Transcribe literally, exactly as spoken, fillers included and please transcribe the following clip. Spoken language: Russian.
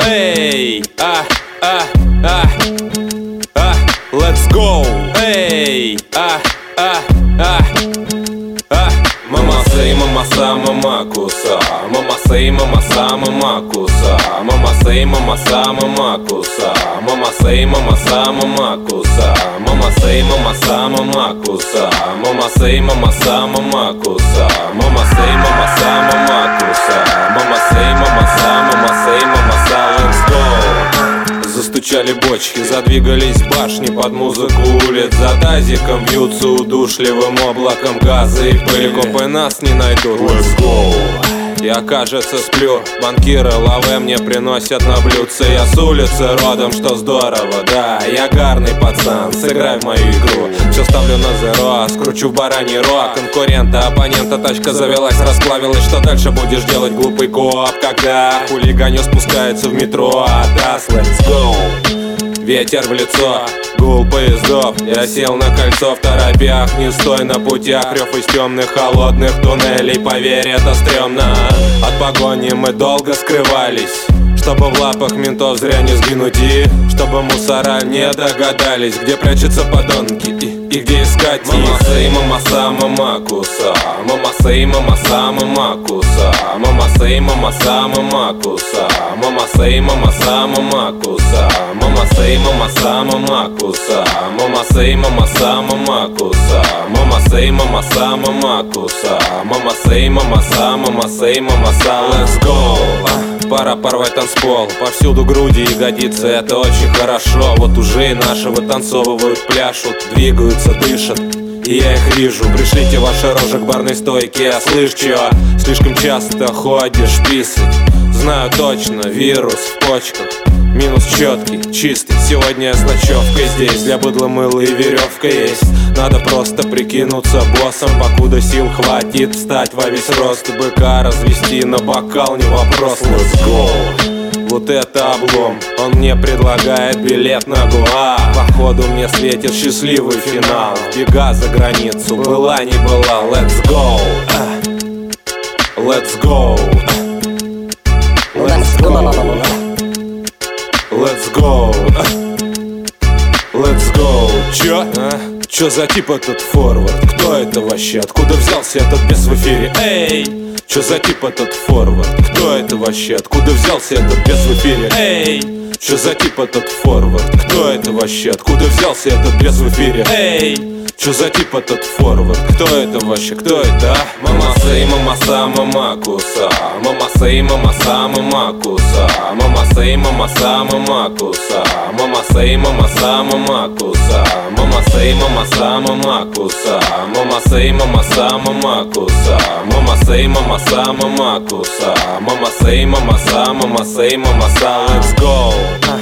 Эй, а, а, а, а, let's go. Эй, а, а, а, а. Мама сей, мама са, мама куса. Мама сей, мама са, мама куса. Мама сей, мама са, мама куса. Мама сей, мама са, мама куса. Мама сей, мама са, мама куса. Мама сей, мама са, мама куса. Мама сей, мама са, мама куса. Мама сей, мама са, мама сей, мама са, let's go. Застучали бочки, задвигались башни под музыку улиц. За тазиком вьются удушливым облаком газа и пыли. Копы нас не найдут, let's go. Я, кажется, сплю, банкиры лаве мне приносят на блюдце. Я с улицы родом, что здорово, да. Я гарный пацан, сыграй в мою игру. Все ставлю на зеро, скручу в бараний рог. Конкурента, оппонента, тачка завелась, расплавилась. Что дальше будешь делать, глупый коп? Когда хулиганю спускается в метро, даст, let's go. Ветер в лицо, гул поездов. Я сел на кольцо в торопях. Не стой на путях, рев из темных холодных туннелей. Поверь, это стрёмно. От погони мы долго скрывались, чтобы в лапах ментов зря не сгинуть. И чтобы мусора не догадались, где прячутся подонки и, и где искать их. Мама сей, мама са, мама куса. Мама сей, мама са, мама куса. Мама сей, мама са, мама куса. Мама сей, мама са, мама куса. Мама сей, мама са, мама куса. Мама сей, мама са, мама куса. Мама сей, мама са, мама куса. Мама сей, мама са, мама сей, мама са, let's go. Пора порвать танцпол, повсюду груди, ягодицы, это очень хорошо. Вот уже и наши вытанцовывают, пляшут, двигаются, дышат, и я их вижу. Пришлите ваши рожи к барной стойке. Слышь, чё, слишком часто ходишь писать. Знаю точно, вирус в почках. Минус четкий, чистый. Сегодня я с ночевкой здесь. Для быдла мыло и веревка есть. Надо просто прикинуться боссом, покуда сил хватит встать во весь рост. Быка развести на бокал не вопрос, let's go. Вот это облом, он мне предлагает билет на Гоа. Походу мне светит счастливый финал. Бега за границу, была не была, let's go. Let's go. Let's go. Let's go. Let's go. Чё? А? Чё за тип этот форвард? Кто это вообще? Откуда взялся этот бес в эфире? Эй! Чё за тип этот форвард? Кто это вообще? Откуда взялся этот бес в эфире? Эй! Чё за тип этот форвард? Кто это вообще? Откуда взялся этот бес в эфире? Эй! Чё за тип этот форвард? Кто это вообще? Кто это, а? Мама сей, мама са, мама куса. Мама сей, мама са, мама куса. Мама сей, мама са, мама куса. Мама сей, мама са, мама куса. Мама сей, мама са, мама куса. Мама сей, мама са, мама куса. Мама сей, мама са, мама куса. Мама сей, мама са, мама сей, мама са, let's go.